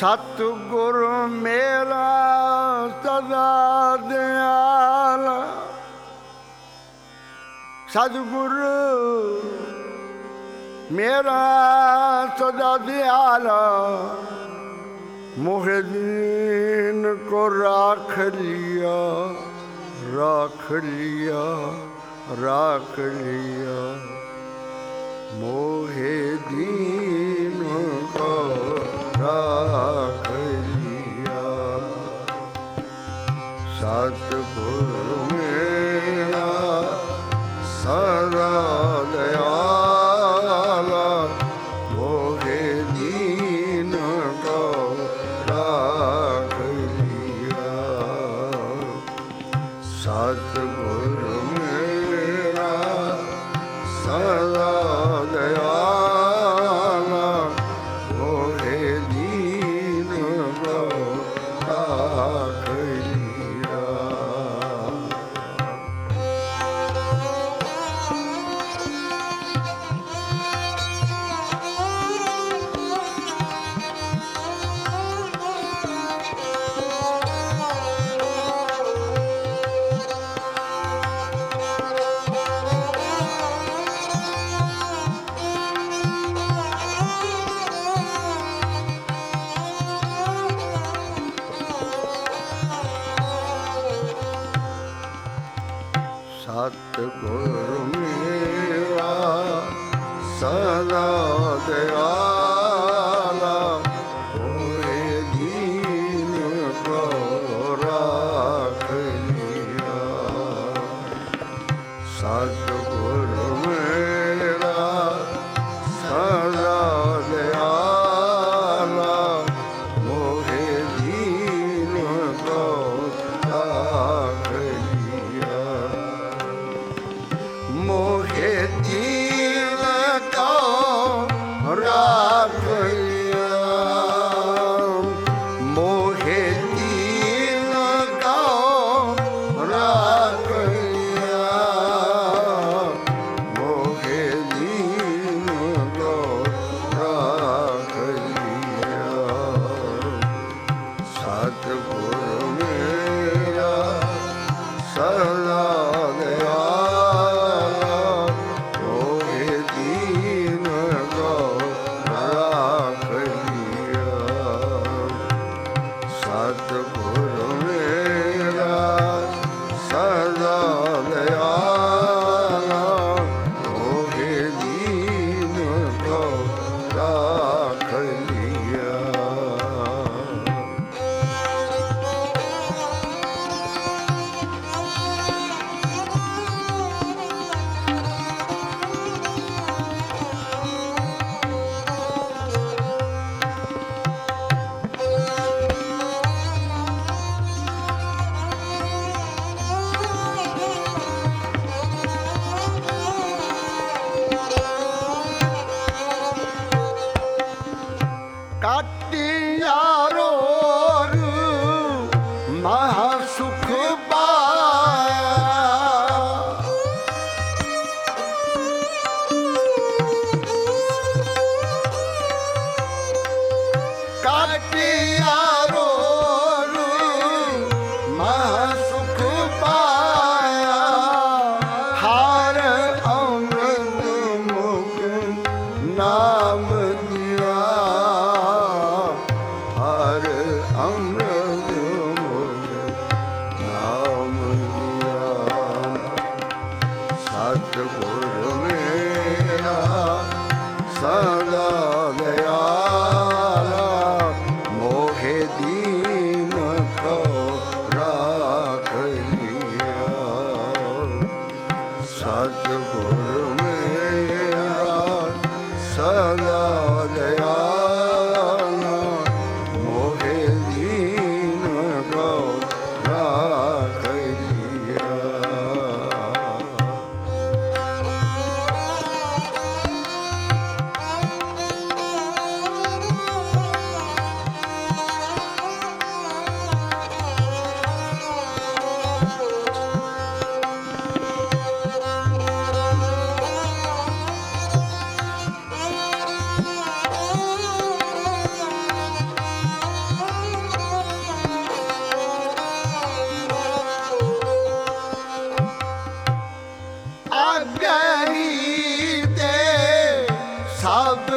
सतगुरु मेरा सदा दयाल, सतगुरु मेरा सदा दयाल, मोहे दीन को राख लिया, राख लिया, राख लिया, मोहे दीन को राख लिया। सतगुरु मेरा सदा दयाल, मोहे दीन को राख लिया। सतगुरु मेरा सदा दयाल, मोहे दीन को राख लिया। सतगुरु मेरा सदा दयाल, मोहे दीन को राख लिया। सतगुरु मेरा सदा दयाल, मोहे दीन को राख लिया। मोहे दीन को राख लिया, मोहे दीन को राख लिया, मोहे दीन को राख लिया। सतगुरु मेरा सदा दयाल, मोहे दीन को राख लिया। सतगुरु मेरा सदा दयाल, मोहे दीन को राख लिया।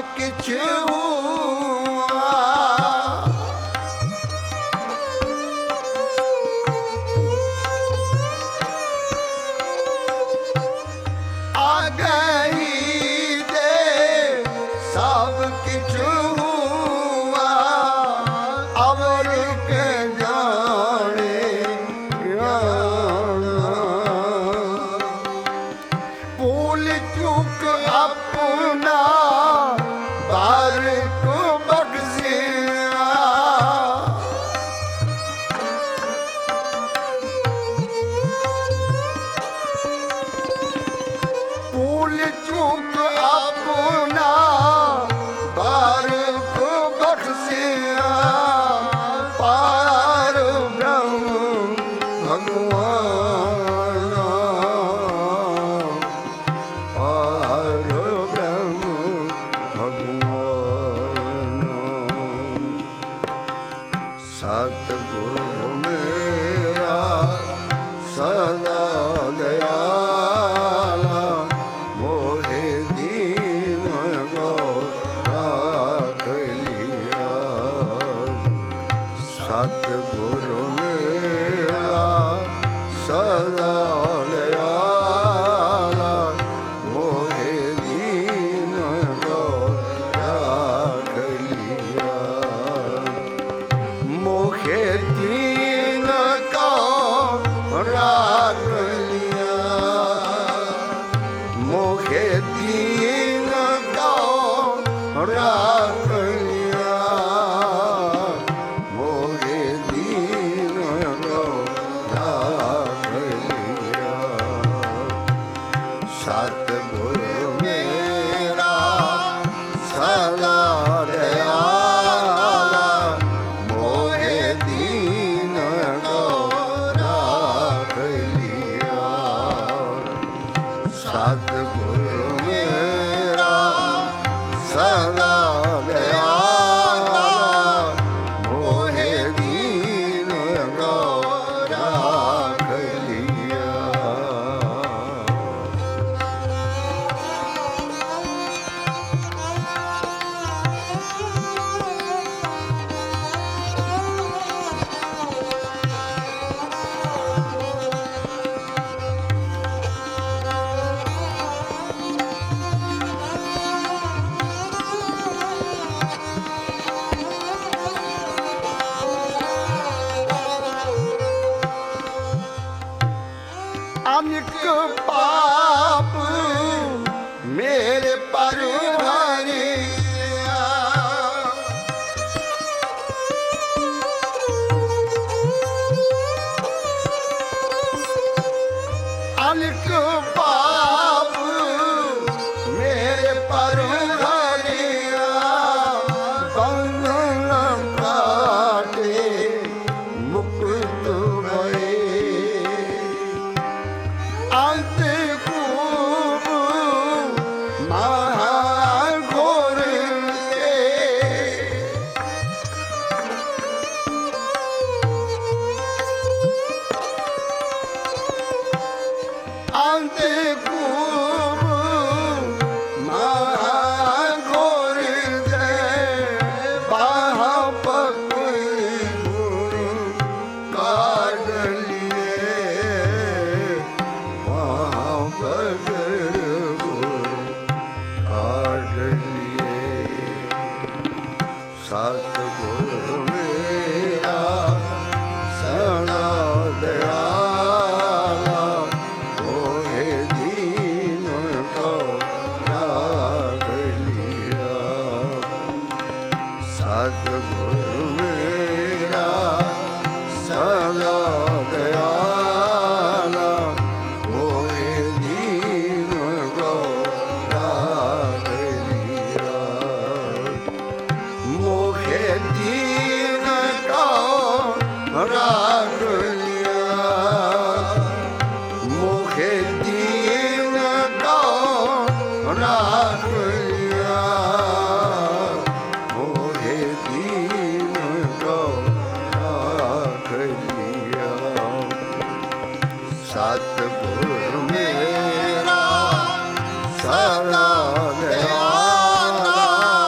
किछ हुआ आ गई दे सब किछ हुआ अवर के जाने भूल चूक अपना बार को बख्शिया भूल चूक अपना बार को बख्शिया पार ब्रह्म भगवान पार ब्रह्म भगवान सतगुरु मेरा सदा दयाला मोहे दीन को राख लिया सतगुरु मेरा सदा दयाला मोहे दीन को राख लिया मोहे दीन को राख लिया मोहे दीन को राख लिया मोहे दीन को राख लिया सतगुरु मेरा सदा दयाला मोहे दीन को राख लिया सतगुरु मेरा सदा दयाला मोहे दीन को राख लिया अनेक पाप मेरे पर हरिया अनेक पाप मेरे पर हरिया बंधन काटे मुक्त भये अंत खूब महाघोर के अंत खूब महाघोर के बाहा पकड़ काट लिए वहाँ पकड़ काट लिए सतगुरु मेरा सदा दयाला मोहे दीन को राख लिया सतगुरु मेरा सदा दयाला मोहे दीन को राख लिया मोहे दीन को राख लिया मोहे दीन को राख लिया मोहे दीन को राख लिया सतगुरु मेरा सदा दयाला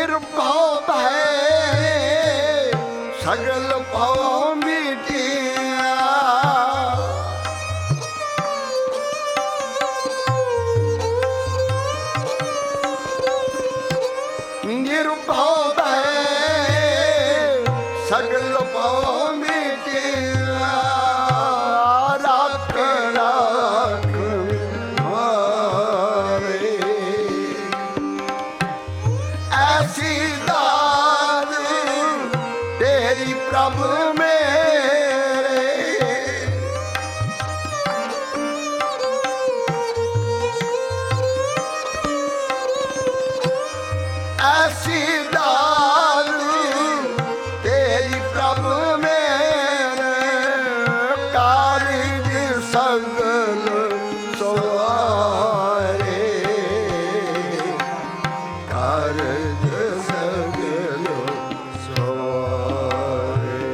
ਨਿਰਭਉ ਭੈ ਸਗਲ ਭਉ ਮਿਟਿਆ। ਨਿਰਭਉ ਭੈ ਸਗਲ ਭਉ ਮਿਟਿਆ। ਰੱਖ ਰੱਖ ਮਾਰੇ ਐਸੀ ਦਾਤ ਤੇਰੀ ਪ੍ਰਭ ਮੇਰੇ। ਐਸੀ ਦਾਤ ਤੇਰੀ ਪ੍ਰਭ ਮੇਰੇ। ਕਾਰਜ ਸਗਲ ਸਵਾਰੇ ਕਾਰਜ ਸਗਲ ਸਵਾਰੇ।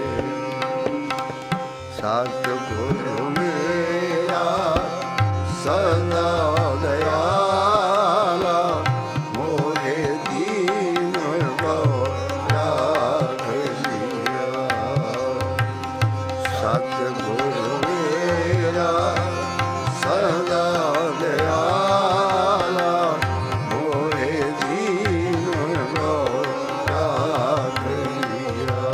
ਸਤਿਗੁਰੂ ਮੇਰਾ ਸਦਾ ਦਇਆਲਾ ਮੋਹਿ ਦੀਨ ਕੋ ਰਾਖ ਲਿਆ। ਸਤਿਗੁਰੂ ਮੇਰਾ ਸਦਾ ਦਇਆਲਾ ਮੋਹਿ ਦੀਨ ਕੋ ਰਾਖ ਲਿਆ।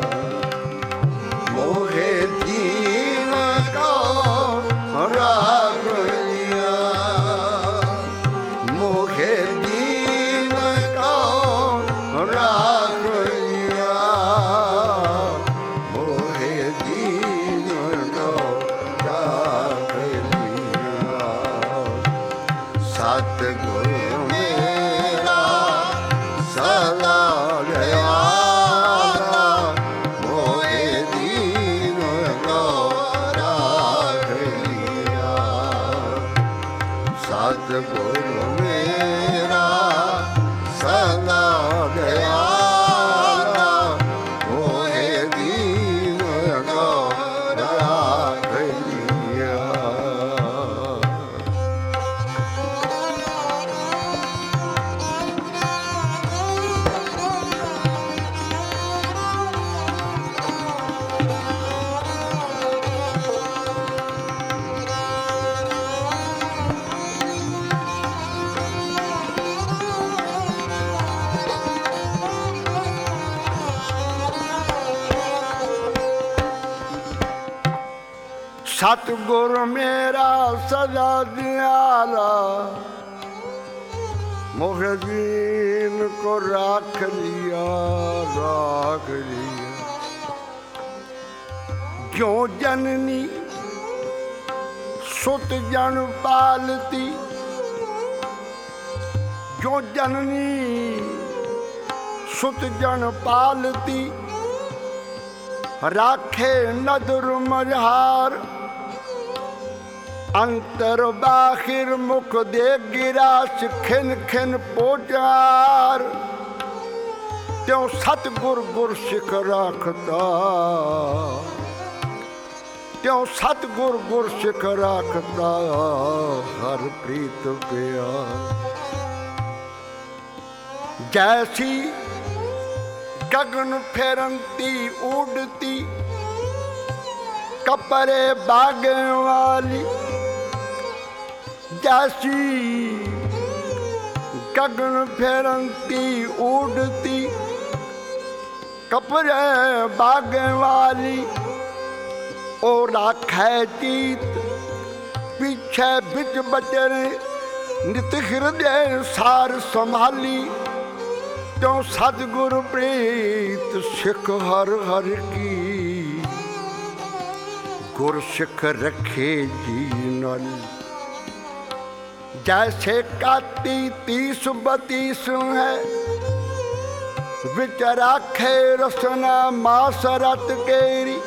ਮੋਹਿ ਦੀਨ ਕੋ ਰਾਖ ਲਿਆ। ਮੋਹਿ ਦੀਨ ਕੋ ਰਾਖ ਲਿਆ। ਮੋਹਿ ਦੀਨ ਕੋ ਰਾਖ ਲਿਆ। ਸਤਿਗੁਰੂ ਮੇਰਾ ਸਦਾ ਦਇਆਲਾ ਮੋਹਿ ਦੀਨ ਕੋ ਰਾਖ ਲਿਆ। ਸਤਿਗੁਰੂ ਮੇਰਾ ਸਦਾ ਦਇਆਲਾ ਮੋਹਿ ਦੀਨ ਕੋ ਰਾਖ ਲਿਆ। ਸਤਿਗੁਰ ਮੇਰਾ ਸਦਾ ਦਿਆਲਾ ਮੋਹਿ ਦੀਨ ਕੋ ਰਾਖ ਲਿਆ। ਰਾਖ ਲਿਆ। ਜੋ ਜਨਨੀ ਸੁਤ ਜਨ ਪਾਲਤੀ। ਜੋ ਜਨਨੀ ਸੁਤ ਜਨ ਪਾਲਤੀ। ਰਾਖੇ ਨਦਰ ਮਝਾਰ। ਅੰਤਰ ਬਾਹਿਰ ਮੁਖ ਦੇ ਗਿਰਾਸ ਖਿਨ ਖਿਨ ਪੋਚਾਰ। ਤਿਉ ਸਤਿਗੁਰ ਗੁਰ ਸਿਖ ਰਾਖਤਾ। ਤਿਉ ਸਤਿਗੁਰ ਗੁਰ ਸਿਖ ਰਾਖਤਾ। ਹਰ ਪ੍ਰੀਤ ਪਿਆਰ। ਜੈਸੀ ਗਗਨ ਫੇਰੰਤੀ ਉਡਤੀ। ਕਪਰੇ ਬਾਗਣ ਵਾਲੀ। ਜੈਸੀ ਗਗਨ ਫੇਰੰਤੀ ਉਡਤੀ। ਕਪਰੇ ਬਾਗਣ ਵਾਲੀ। ਉਹ ਰਾਖੈ ਚੀਤ ਪਿਛੇ ਵਿੱਚ ਬਚਰੇ। ਨਿਤ ਹਿਰਦੇ ਸਾਰ ਸੰਭਾਲੀ। ਤਿਉ ਸਤਿਗੁਰ ਪ੍ਰੀਤ ਸਿੱਖ ਹਰ ਹਰ ਕੀ। ਗੁਰ ਸਿੱਖ ਰੱਖੇ ਜੀ ਨਲ। ਜੈਸੇ ਕਾਤੀ 30 32 ਹੈ। ਵਿੱਚ ਰਾਖੇ ਰਸਨਾ ਮਾਸ ਰਤ ਕੇਰੀ।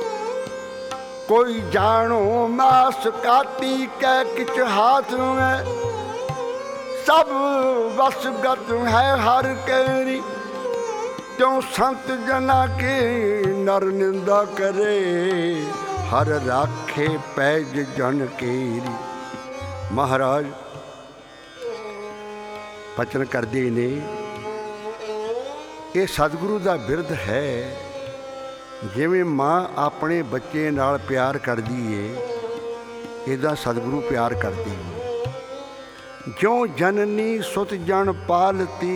ਕੋਈ ਜਾਣੋ ਮਾਸ ਕਾਤੀ ਕੈ ਕਿਛ ਹਾਥ ਹੈ। ਸਭ ਵਸਗਤ ਹੈ ਹਰ ਕੇਰੀ। ਤਿਉ ਸੰਤ ਜਨਾ ਕੀ ਨਰ ਨਿੰਦਾ ਕਰੇ। ਹਰ ਰਾਖੇ ਪੈਜ ਜਨ ਕੇਰੀ। ਮਹਾਰਾਜ ਬਚਨ ਕਰਦੇ ਨੇ ਇਹ ਸਤਿਗੁਰੂ ਦਾ ਬਿਰਧ ਹੈ। ਜਿਵੇਂ ਮਾਂ ਆਪਣੇ ਬੱਚੇ ਨਾਲ ਪਿਆਰ ਕਰਦੀ ਏ, ਇੱਦਾਂ ਸਤਿਗੁਰੂ ਪਿਆਰ ਕਰਦੇ ਏ। ਜਿਉਂ ਜਨਨੀ ਸੁਤ ਜਨ ਪਾਲਤੀ,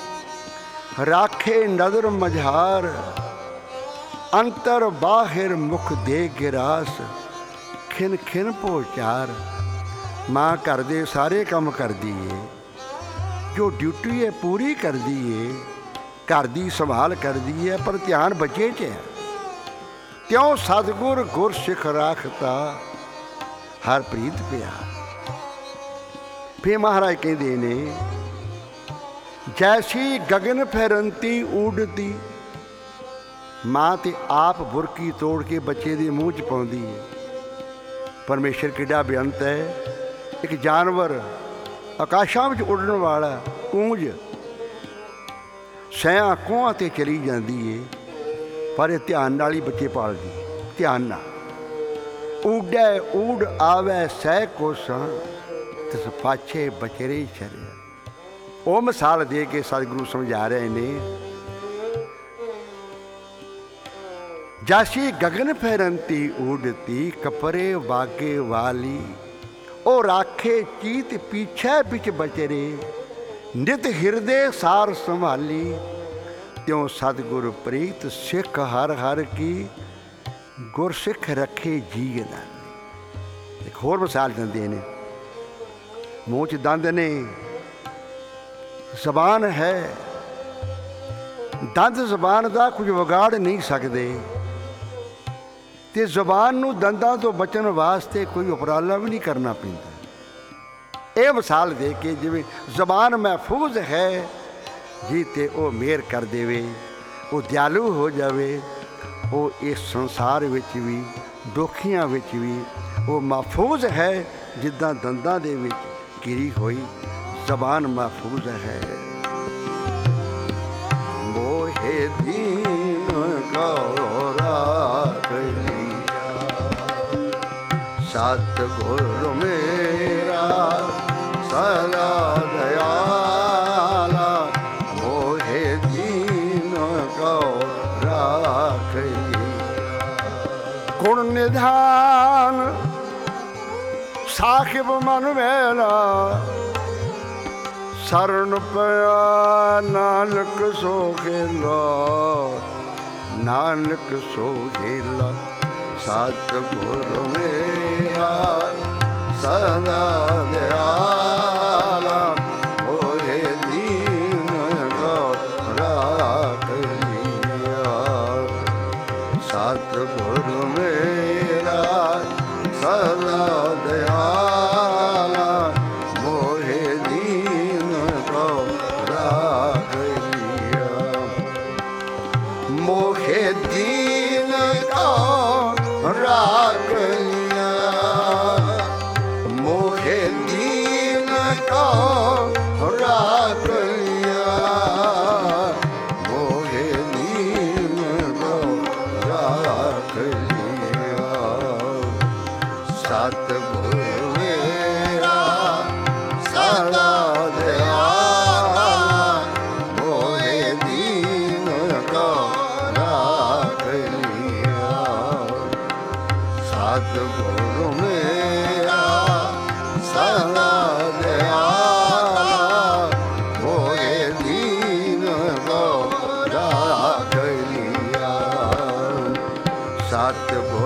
ਰਾਖੇ ਨਦਰ ਮਝਾਰ, ਅੰਤਰ ਬਾਹਿਰ ਮੁਖ ਦੇ ਗਿਰਾਸ, ਖਿਨ ਖਿਨ ਪੋਚਾਰ। ਮਾਂ ਘਰ ਦੇ ਸਾਰੇ ਕੰਮ ਕਰਦੀ ਏ, ਜੋ ਡਿਊਟੀ ਹੈ ਪੂਰੀ ਕਰਦੀ ਏ, ਘਰ ਦੀ ਸੰਭਾਲ ਕਰਦੀ ਹੈ, ਪਰ ਧਿਆਨ ਬੱਚੇ 'ਚ ਹੈ। ਤਿਉਂ ਸਤਿਗੁਰ ਗੁਰ ਸਿੱਖ ਰਾਖਤਾ, ਹਰ ਪ੍ਰੀਤ ਪਿਆਰ। ਫਿਰ ਮਹਾਰਾਜ ਕਹਿੰਦੇ ਨੇ, ਜੈਸੀ ਗਗਨ ਫੈਰੰਤੀ ਊਡਤੀ। ਮਾਂ ਤੇ ਆਪ ਬੁਰਕੀ ਤੋੜ ਕੇ ਬੱਚੇ ਦੇ ਮੂੰਹ 'ਚ ਪਾਉਂਦੀ ਹੈ। ਪਰਮੇਸ਼ਰ ਕਿੱਡਾ ਬੇਅੰਤ ਹੈ। ਇੱਕ ਜਾਨਵਰ ਆਕਾਸ਼ਾਂ ਵਿੱਚ ਉੱਡਣ ਵਾਲਾ ਕੂੰਜ ਸਿਆਂ ਕੋਹਾਂ 'ਤੇ ਚਲੀ ਜਾਂਦੀ ਏ, ਪਰ ਇਹ ਧਿਆਨ ਨਾਲ ਹੀ ਬੱਚੇ ਪਾਲਦੀ, ਧਿਆਨ ਨਾਲ। ਊਡੈ ਊਡ ਆਵੈ ਸਹਿ ਕੋਸਾਂ, ਤਿਸ ਪਾਛੇ ਬਚਰੇ ਛਰਿਆ। ਉਹ ਮਿਸਾਲ ਦੇ ਕੇ ਸਤਿਗੁਰੂ ਸਮਝਾ ਰਹੇ ਨੇ, ਜਾਸੀ ਗਗਨ ਫੈਰੰਤੀ ਊਡਤੀ, ਕਪਰੇ ਵਾਗੇ ਵਾਲੀ। ਉਹ ਰਾਖੇ ਚੀਤ ਪੀਛੇ ਵਿੱਚ ਬਚਰੇ, ਨਿਤ ਹਿਰਦੇ ਸਾਰ ਸੰਭਾਲੀ। ਤਿਉਂ ਸਤਿਗੁਰ ਪ੍ਰੀਤ ਸਿੱਖ ਹਰ ਹਰ ਕੀ, ਗੁਰ ਸਿੱਖ ਰੱਖੇ ਜੀ ਨਾਲੇ। ਇੱਕ ਹੋਰ ਮਿਸਾਲ ਦਿੰਦੇ ਨੇ, ਮੂੰਹ 'ਚ ਦੰਦ ਨੇ, ਜ਼ਬਾਨ ਹੈ। ਦੰਦ ਜ਼ਬਾਨ ਦਾ ਕੁਝ ਵਿਗਾੜ ਨਹੀਂ ਸਕਦੇ, ਤੇ ਜ਼ੁਬਾਨ ਨੂੰ ਦੰਦਾਂ ਤੋਂ ਬਚਣ ਵਾਸਤੇ ਕੋਈ ਉਪਰਾਲਾ ਵੀ ਨਹੀਂ ਕਰਨਾ ਪੈਂਦਾ। ਇਹ ਮਿਸਾਲ ਦੇ ਕੇ, ਜਿਵੇਂ ਜ਼ਬਾਨ ਮਹਿਫੂਜ਼ ਹੈ, ਜੀ ਤੇ ਉਹ ਮਿਹਰ ਕਰ ਦੇਵੇ, ਉਹ ਦਿਆਲੂ ਹੋ ਜਾਵੇ, ਉਹ ਇਸ ਸੰਸਾਰ ਵਿੱਚ ਵੀ, ਦੁਖੀਆਂ ਵਿੱਚ ਵੀ ਉਹ ਮਹਿਫੂਜ਼ ਹੈ, ਜਿੱਦਾਂ ਦੰਦਾਂ ਦੇ ਵਿੱਚ ਘਿਰੀ ਹੋਈ ਜ਼ਬਾਨ ਮਹਿਫੂਜ਼ ਹੈ। ਮੋਹੇ ਦੀਨ ਕੋ ਰਾਖ ਲਿਆ, ਸਤਿਗੁਰ ਮੇਰਾ ਸਦਾ ਦਇਆਲਾ। ਮੋਹੇ ਦੀਨ ਕੋ ਰਾਖ ਲਿਆ। ਗੁਣ ਨਿਧਾਨ ਸਾਹਿਬ ਮਨ ਵੇਲਾ, ਸਰਣ ਪਿਆ ਨਾਨਕ ਸੋ ਖੇਲਾ। ਨਾਨਕ ਸੋ ਖੇਲਾ, ਸਤਿਗੁਰ ਮੇਰਾ ਸਦਾ ਦਇਆਲਾ। ਮੋਹੇ ਦੀਨ ਕੋ ਰਾਖ ਲਿਆ, ਸਤਿਗੁਰ ਮੇਰਾ ਸਦਾ ਦਇਆਲਾ। ਮੋਹੇ ਦੀਨ ਕੋ ਰਾਖ ਲਿਆ। ਮੋਹੇ ਦੀਨ ਕੋ ਰਾਖ ਲਿਆ। ਮੋਹੇ ਦੀਨ ਕੋ ਰਾਖ ਲਿਆ। ਮੋਹੇ ਦੀਨ ਕੋ ਰਾਖ ਲਿਆ। ਸਤਿਗੁਰ ਮੇਰਾ ਸਦਾ ਦਇਆਲਾ। ਮੋਹੇ ਦੀਨ ਕੋ ਰਾਖ ਲਿਆ। ਸਤਿਗੁਰ ਮੇਰਾ ਸਦਾ ਦਇਆਲਾ। ਮੋਹੇ ਦੀਨ ਕੋ ਰਾਖ ਲਿਆ। ਸਤਿਗੁਰ